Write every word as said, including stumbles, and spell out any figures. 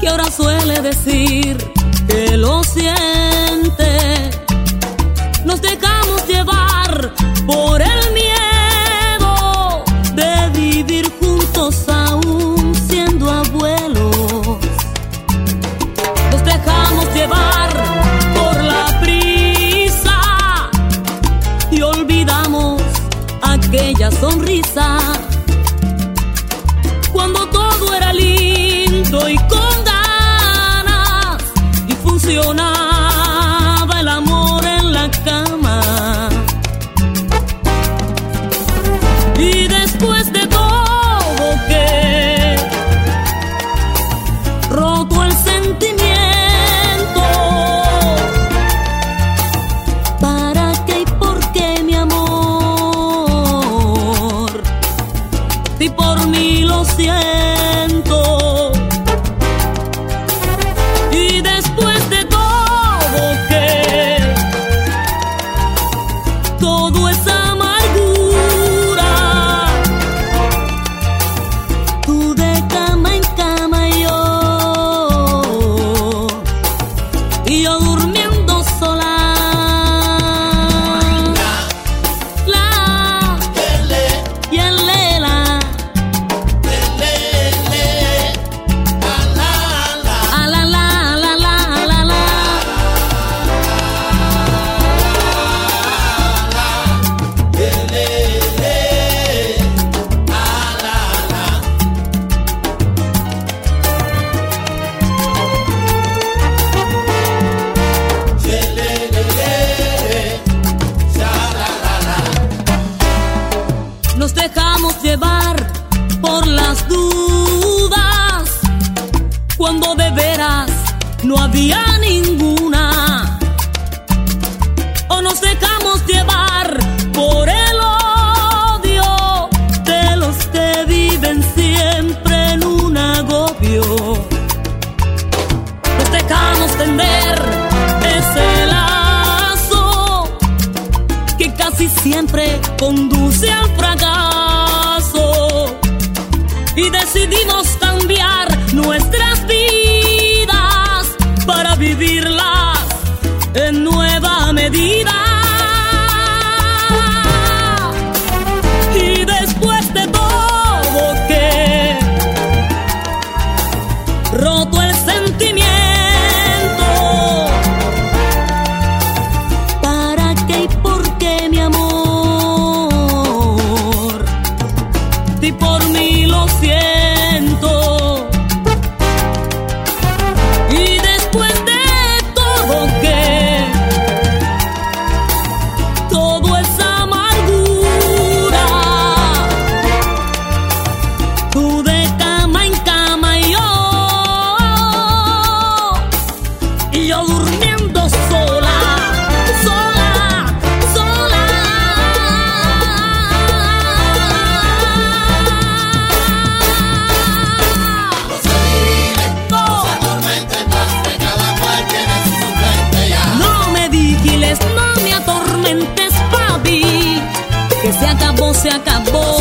que ahora suele decir que lo siente. Nos dejamos llevar por el miedo de vivir juntos aún siendo abuelos. Nos dejamos llevar por la prisa y olvidamos aquella sonrisa cuando todo era lindo y con ganas y funcionaba el amor en la cama. Y después de todo que roto el sentimiento, ¿para qué y por qué, mi amor? Si por mí lo siento. Y después de todo que todo es amargura, tú de cama en cama y yo, y yo durmiendo sola. La, y el lela, a la la la la la la. Nos dejamos llevar por las dudas cuando de veras no había ninguna. O nos dejamos llevar por el odio de los que viven siempre en un agobio. Nos dejamos tender ese lazo que casi siempre conduce al fracaso, y decidimos cambiar nuestras vidas para vivirlas en nueva medida. Y después de todo que roto el sentimiento, ¿para qué y por qué, mi amor? Si por mí lo siento. Y después de todo que todo es amargura, tú de cama en cama y yo, y yo durmiendo sola, sola, sola. No me vigiles, no me atormentes, papi, que se acabó, se acabó.